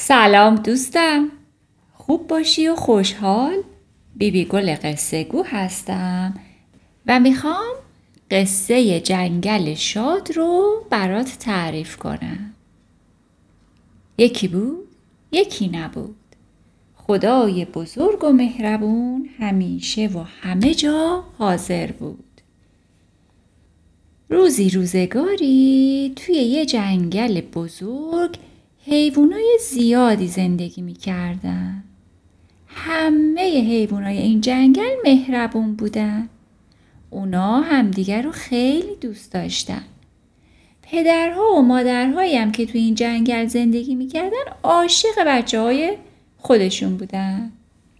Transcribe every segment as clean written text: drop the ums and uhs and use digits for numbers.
سلام دوستم، خوب باشی و خوشحال؟ بیبی گل قصه گو هستم و میخوام قصه جنگل شاد رو برات تعریف کنم. یکی بود، یکی نبود. خدای بزرگ و مهربون همیشه و همه جا حاضر بود. روزی روزگاری توی یه جنگل بزرگ حیوانای زیادی زندگی می‌کردن. همه حیوانای این جنگل مهربون بودن. اونا همدیگر رو خیلی دوست داشتن. پدرها و مادرهایی هم که توی این جنگل زندگی می‌کردن عاشق بچه‌های خودشون بودن.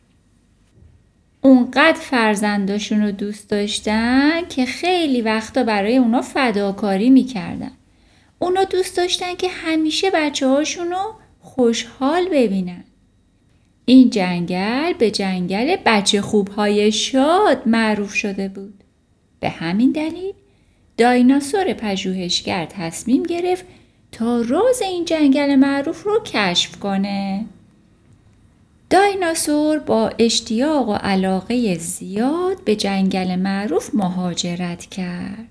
اونقدر فرزنداشون رو دوست داشتن که خیلی وقتا برای اونا فداکاری می‌کردن. اونا دوست داشتن که همیشه بچه‌هاشون رو خوشحال ببینن. این جنگل به جنگل بچه خوبهای شاد معروف شده بود. به همین دلیل دایناسور پژوهشگر تصمیم گرفت تا راز این جنگل معروف رو کشف کنه. دایناسور با اشتیاق و علاقه زیاد به جنگل معروف مهاجرت کرد.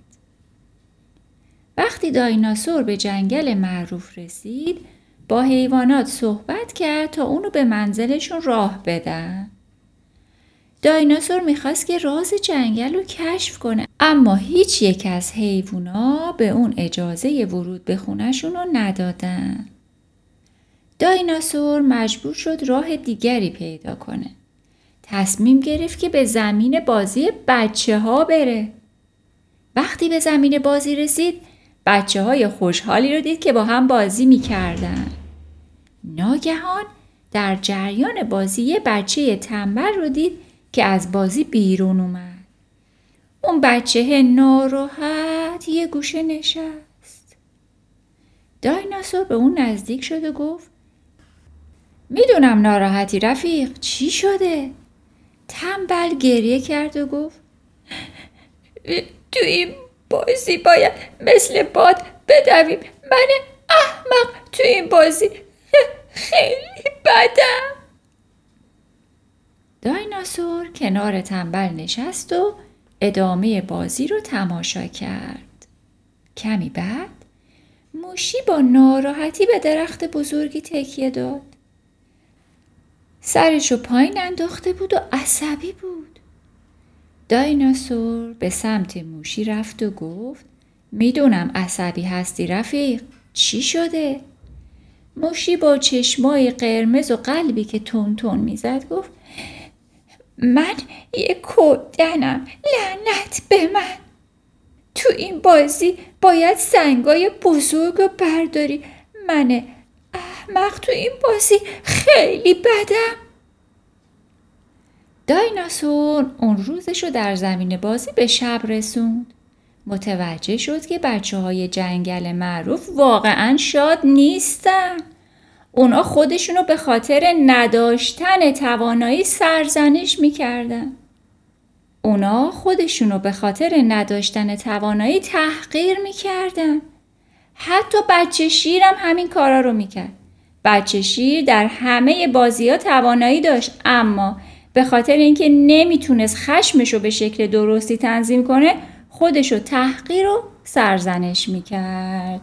وقتی دایناسور به جنگل معروف رسید، با حیوانات صحبت کرد تا اونو به منزلشون راه بدن. دایناسور میخواست که راز جنگل رو کشف کنه، اما هیچ یک از حیوانا به اون اجازه ورود به خونه‌شون رو ندادن. دایناسور مجبور شد راه دیگری پیدا کنه. تصمیم گرفت که به زمین بازی بچه‌ها بره. وقتی به زمین بازی رسید، بچه‌های خوشحالی رو دید که با هم بازی می‌کردن. ناگهان در جریان بازی یه بچه تنبل رو دید که از بازی بیرون اومد. اون بچه ناراحت یه گوشه نشست. دایناسور به اون نزدیک شد و گفت: میدونم ناراحتی رفیق، چی شده؟ تنبل گریه کرد و گفت: تو این بازی باید مثل باد بدویم. من احمق تو این بازی خیلی بدم. دایناسور کنار تنبل نشست و ادامه بازی رو تماشا کرد. کمی بعد موشی با ناراحتی به درخت بزرگی تکیه داد. سرشو پایین انداخته بود و عصبی بود. دایناسور به سمت موشی رفت و گفت: میدونم عصبی هستی رفیق، چی شده؟ موشی با چشمای قرمز و قلبی که تون تون میزد گفت: من یه کودنم، لعنت به من. تو این بازی باید سنگای بزرگ رو برداری. من احمق تو این بازی خیلی بدم. دایناسور اون روزشو در زمین بازی به شب رسوند. متوجه شد که بچه‌های جنگل معروف واقعاً شاد نیستن. اونا خودشونو به خاطر نداشتن توانایی سرزنش میکردن. اونا خودشونو به خاطر نداشتن توانایی تحقیر میکردن. حتی بچه شیرم همین کارا رو میکرد. بچه شیر در همه بازی‌ها توانایی داشت، اما به خاطر اینکه نمیتونست خشمشو به شکل درستی تنظیم کنه، خودشو تحقیر و سرزنش میکرد.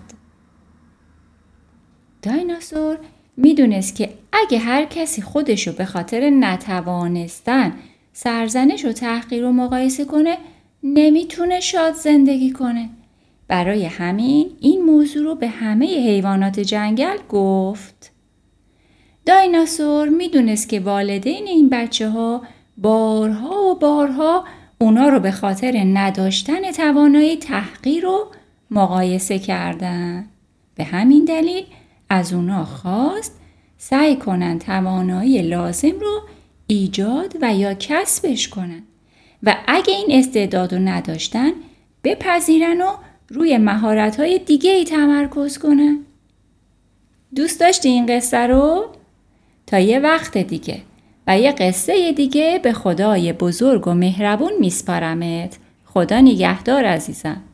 دایناسور میدونست که اگه هر کسی خودشو به خاطر نتوانستن سرزنش و تحقیر و مقایسه کنه، نمیتونه شاد زندگی کنه. برای همین این موضوع رو به همه حیوانات جنگل گفت. دایناسور میدونست که والدین این بچه‌ها بارها و بارها اونا رو به خاطر نداشتن توانایی تحقیر و مقایسه کردن. به همین دلیل از اونا خواست سعی کنن توانایی لازم رو ایجاد و یا کسبش کنن و اگه این استعداد رو نداشتن بپذیرن و روی مهارت‌های دیگه‌ای تمرکز کنن. دوست داشتی این قصه رو؟ تا یه وقت دیگه و یه قصه دیگه به خدای بزرگ و مهربون میسپارمت. خدا نگهدار عزیزم.